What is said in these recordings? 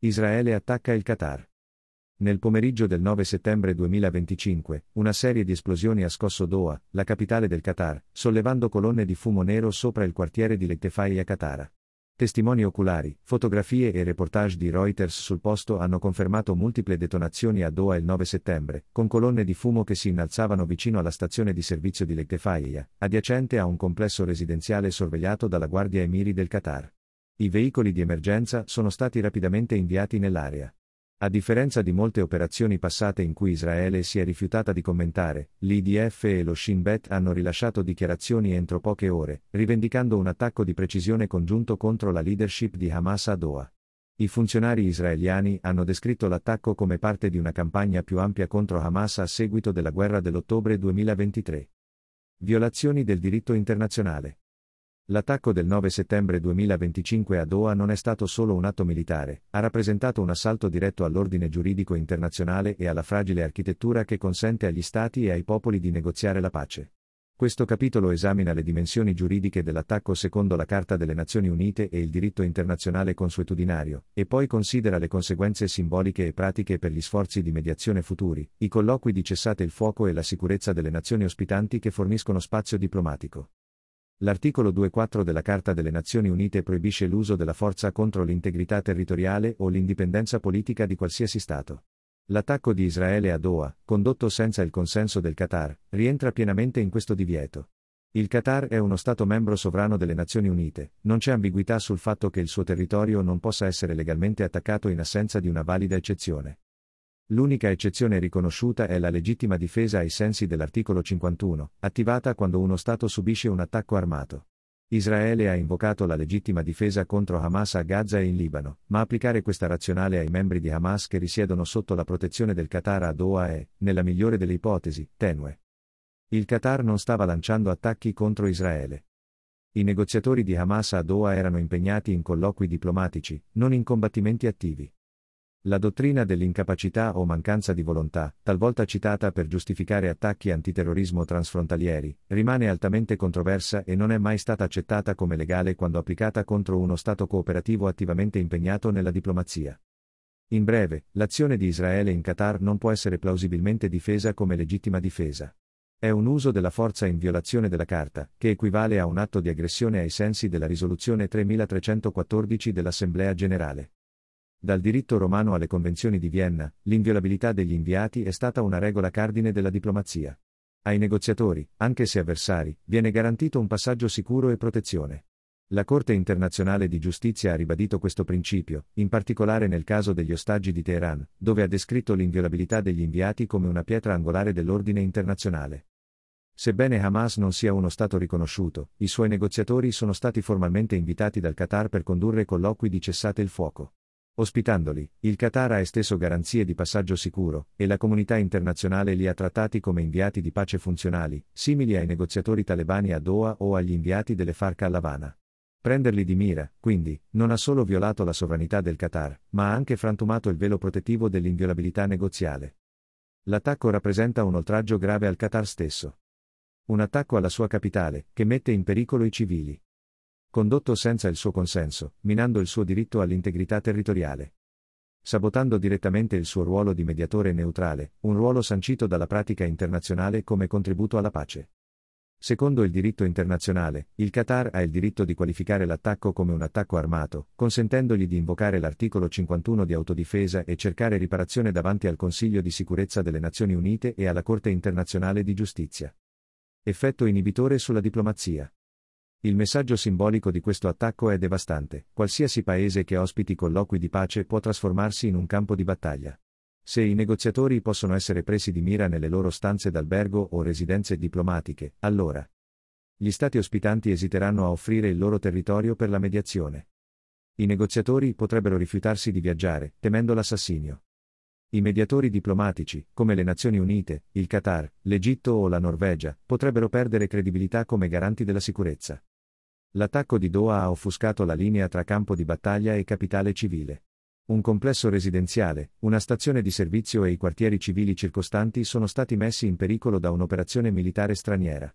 Israele attacca il Qatar. Nel pomeriggio del 9 settembre 2025, una serie di esplosioni ha scosso Doha, la capitale del Qatar, sollevando colonne di fumo nero sopra il quartiere di Lettefai a Qatar. Testimoni oculari, fotografie e reportage di Reuters sul posto hanno confermato multiple detonazioni a Doha il 9 settembre, con colonne di fumo che si innalzavano vicino alla stazione di servizio di Lettefai, adiacente a un complesso residenziale sorvegliato dalla Guardia Emiri del Qatar. I veicoli di emergenza sono stati rapidamente inviati nell'area. A differenza di molte operazioni passate in cui Israele si è rifiutata di commentare, l'IDF e lo Shin Bet hanno rilasciato dichiarazioni entro poche ore, rivendicando un attacco di precisione congiunto contro la leadership di Hamas a Doha. I funzionari israeliani hanno descritto l'attacco come parte di una campagna più ampia contro Hamas a seguito della guerra dell'ottobre 2023. Violazioni del diritto internazionale. L'attacco del 9 settembre 2025 a Doha non è stato solo un atto militare, ha rappresentato un assalto diretto all'ordine giuridico internazionale e alla fragile architettura che consente agli Stati e ai popoli di negoziare la pace. Questo capitolo esamina le dimensioni giuridiche dell'attacco secondo la Carta delle Nazioni Unite e il diritto internazionale consuetudinario, e poi considera le conseguenze simboliche e pratiche per gli sforzi di mediazione futuri, i colloqui di cessate il fuoco e la sicurezza delle nazioni ospitanti che forniscono spazio diplomatico. L'articolo 2.4 della Carta delle Nazioni Unite proibisce l'uso della forza contro l'integrità territoriale o l'indipendenza politica di qualsiasi Stato. L'attacco di Israele a Doha, condotto senza il consenso del Qatar, rientra pienamente in questo divieto. Il Qatar è uno Stato membro sovrano delle Nazioni Unite, non c'è ambiguità sul fatto che il suo territorio non possa essere legalmente attaccato in assenza di una valida eccezione. L'unica eccezione riconosciuta è la legittima difesa ai sensi dell'articolo 51, attivata quando uno Stato subisce un attacco armato. Israele ha invocato la legittima difesa contro Hamas a Gaza e in Libano, ma applicare questa razionale ai membri di Hamas che risiedono sotto la protezione del Qatar a Doha è, nella migliore delle ipotesi, tenue. Il Qatar non stava lanciando attacchi contro Israele. I negoziatori di Hamas a Doha erano impegnati in colloqui diplomatici, non in combattimenti attivi. La dottrina dell'incapacità o mancanza di volontà, talvolta citata per giustificare attacchi antiterrorismo transfrontalieri, rimane altamente controversa e non è mai stata accettata come legale quando applicata contro uno Stato cooperativo attivamente impegnato nella diplomazia. In breve, l'azione di Israele in Qatar non può essere plausibilmente difesa come legittima difesa. È un uso della forza in violazione della Carta, che equivale a un atto di aggressione ai sensi della risoluzione 3314 dell'Assemblea Generale. Dal diritto romano alle convenzioni di Vienna, l'inviolabilità degli inviati è stata una regola cardine della diplomazia. Ai negoziatori, anche se avversari, viene garantito un passaggio sicuro e protezione. La Corte internazionale di giustizia ha ribadito questo principio, in particolare nel caso degli ostaggi di Teheran, dove ha descritto l'inviolabilità degli inviati come una pietra angolare dell'ordine internazionale. Sebbene Hamas non sia uno Stato riconosciuto, i suoi negoziatori sono stati formalmente invitati dal Qatar per condurre colloqui di cessate il fuoco. Ospitandoli, il Qatar ha esteso garanzie di passaggio sicuro, e la comunità internazionale li ha trattati come inviati di pace funzionali, simili ai negoziatori talebani a Doha o agli inviati delle FARC all'Havana. Prenderli di mira, quindi, non ha solo violato la sovranità del Qatar, ma ha anche frantumato il velo protettivo dell'inviolabilità negoziale. L'attacco rappresenta un oltraggio grave al Qatar stesso. Un attacco alla sua capitale, che mette in pericolo i civili. Condotto senza il suo consenso, minando il suo diritto all'integrità territoriale. Sabotando direttamente il suo ruolo di mediatore neutrale, un ruolo sancito dalla pratica internazionale come contributo alla pace. Secondo il diritto internazionale, il Qatar ha il diritto di qualificare l'attacco come un attacco armato, consentendogli di invocare l'articolo 51 di autodifesa e cercare riparazione davanti al Consiglio di sicurezza delle Nazioni Unite e alla Corte internazionale di giustizia. Effetto inibitore sulla diplomazia. Il messaggio simbolico di questo attacco è devastante: qualsiasi paese che ospiti colloqui di pace può trasformarsi in un campo di battaglia. Se i negoziatori possono essere presi di mira nelle loro stanze d'albergo o residenze diplomatiche, allora gli stati ospitanti esiteranno a offrire il loro territorio per la mediazione. I negoziatori potrebbero rifiutarsi di viaggiare, temendo l'assassinio. I mediatori diplomatici, come le Nazioni Unite, il Qatar, l'Egitto o la Norvegia, potrebbero perdere credibilità come garanti della sicurezza. L'attacco di Doha ha offuscato la linea tra campo di battaglia e capitale civile. Un complesso residenziale, una stazione di servizio e i quartieri civili circostanti sono stati messi in pericolo da un'operazione militare straniera.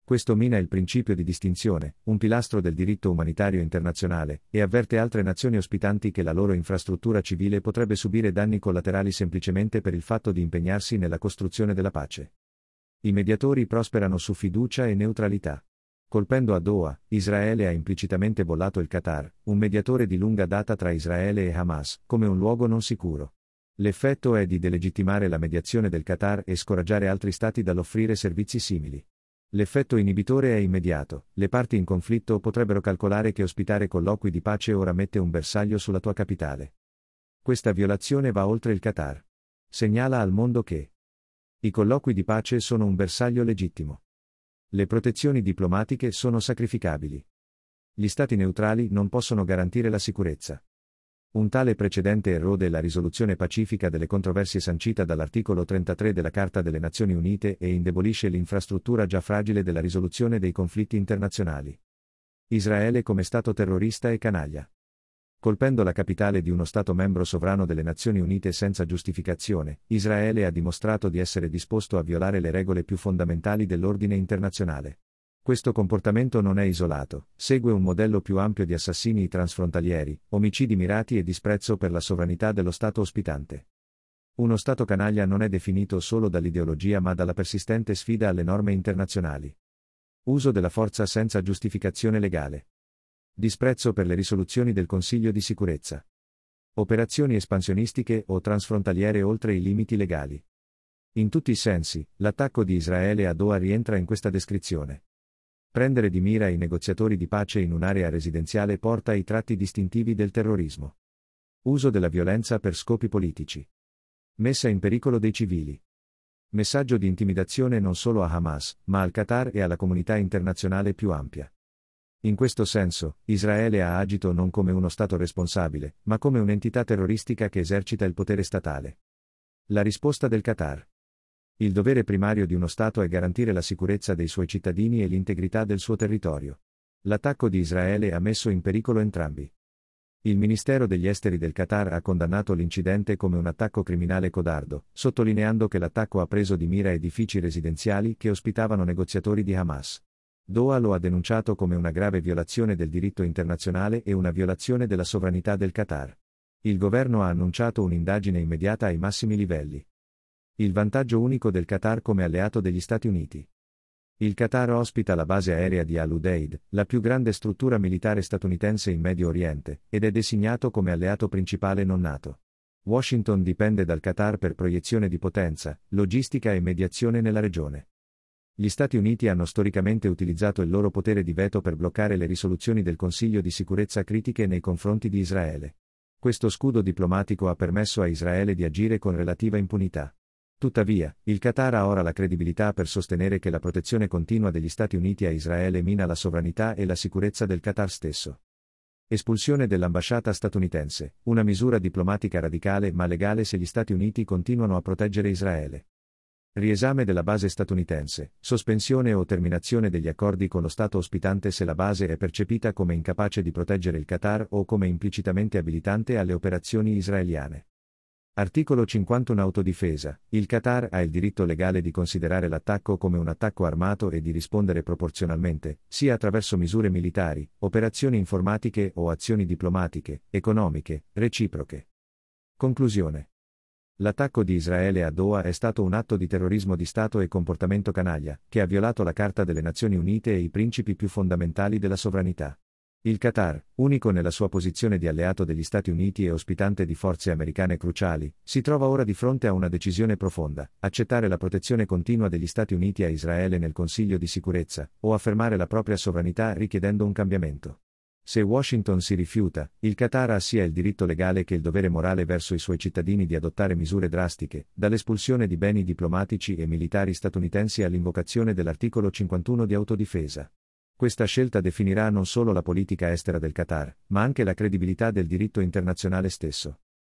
Questo mina il principio di distinzione, un pilastro del diritto umanitario internazionale, e avverte altre nazioni ospitanti che la loro infrastruttura civile potrebbe subire danni collaterali semplicemente per il fatto di impegnarsi nella costruzione della pace. I mediatori prosperano su fiducia e neutralità. Colpendo a Doha, Israele ha implicitamente bollato il Qatar, un mediatore di lunga data tra Israele e Hamas, come un luogo non sicuro. L'effetto è di delegittimare la mediazione del Qatar e scoraggiare altri stati dall'offrire servizi simili. L'effetto inibitore è immediato, le parti in conflitto potrebbero calcolare che ospitare colloqui di pace ora mette un bersaglio sulla tua capitale. Questa violazione va oltre il Qatar. Segnala al mondo che i colloqui di pace sono un bersaglio legittimo. Le protezioni diplomatiche sono sacrificabili. Gli stati neutrali non possono garantire la sicurezza. Un tale precedente erode la risoluzione pacifica delle controversie sancita dall'articolo 33 della Carta delle Nazioni Unite e indebolisce l'infrastruttura già fragile della risoluzione dei conflitti internazionali. Israele come Stato terrorista e canaglia. Colpendo la capitale di uno Stato membro sovrano delle Nazioni Unite senza giustificazione, Israele ha dimostrato di essere disposto a violare le regole più fondamentali dell'ordine internazionale. Questo comportamento non è isolato, segue un modello più ampio di assassini transfrontalieri, omicidi mirati e disprezzo per la sovranità dello Stato ospitante. Uno Stato canaglia non è definito solo dall'ideologia ma dalla persistente sfida alle norme internazionali. Uso della forza senza giustificazione legale. Disprezzo per le risoluzioni del Consiglio di sicurezza. Operazioni espansionistiche o transfrontaliere oltre i limiti legali. In tutti i sensi, l'attacco di Israele a Doha rientra in questa descrizione. Prendere di mira i negoziatori di pace in un'area residenziale porta ai tratti distintivi del terrorismo. Uso della violenza per scopi politici. Messa in pericolo dei civili. Messaggio di intimidazione non solo a Hamas, ma al Qatar e alla comunità internazionale più ampia. In questo senso, Israele ha agito non come uno Stato responsabile, ma come un'entità terroristica che esercita il potere statale. La risposta del Qatar. Il dovere primario di uno Stato è garantire la sicurezza dei suoi cittadini e l'integrità del suo territorio. L'attacco di Israele ha messo in pericolo entrambi. Il Ministero degli Esteri del Qatar ha condannato l'incidente come un attacco criminale codardo, sottolineando che l'attacco ha preso di mira edifici residenziali che ospitavano negoziatori di Hamas. Doha lo ha denunciato come una grave violazione del diritto internazionale e una violazione della sovranità del Qatar. Il governo ha annunciato un'indagine immediata ai massimi livelli. Il vantaggio unico del Qatar come alleato degli Stati Uniti. Il Qatar ospita la base aerea di Al Udeid, la più grande struttura militare statunitense in Medio Oriente, ed è designato come alleato principale non NATO. Washington dipende dal Qatar per proiezione di potenza, logistica e mediazione nella regione. Gli Stati Uniti hanno storicamente utilizzato il loro potere di veto per bloccare le risoluzioni del Consiglio di sicurezza critiche nei confronti di Israele. Questo scudo diplomatico ha permesso a Israele di agire con relativa impunità. Tuttavia, il Qatar ha ora la credibilità per sostenere che la protezione continua degli Stati Uniti a Israele mina la sovranità e la sicurezza del Qatar stesso. Espulsione dell'ambasciata statunitense, una misura diplomatica radicale ma legale se gli Stati Uniti continuano a proteggere Israele. Riesame della base statunitense, sospensione o terminazione degli accordi con lo Stato ospitante se la base è percepita come incapace di proteggere il Qatar o come implicitamente abilitante alle operazioni israeliane. Articolo 51 Autodifesa. Il Qatar ha il diritto legale di considerare l'attacco come un attacco armato e di rispondere proporzionalmente, sia attraverso misure militari, operazioni informatiche o azioni diplomatiche, economiche, reciproche. Conclusione. L'attacco di Israele a Doha è stato un atto di terrorismo di Stato e comportamento canaglia, che ha violato la Carta delle Nazioni Unite e i principi più fondamentali della sovranità. Il Qatar, unico nella sua posizione di alleato degli Stati Uniti e ospitante di forze americane cruciali, si trova ora di fronte a una decisione profonda: accettare la protezione continua degli Stati Uniti a Israele nel Consiglio di sicurezza, o affermare la propria sovranità richiedendo un cambiamento. Se Washington si rifiuta, il Qatar ha sia il diritto legale che il dovere morale verso i suoi cittadini di adottare misure drastiche, dall'espulsione di beni diplomatici e militari statunitensi all'invocazione dell'articolo 51 di autodifesa. Questa scelta definirà non solo la politica estera del Qatar, ma anche la credibilità del diritto internazionale stesso.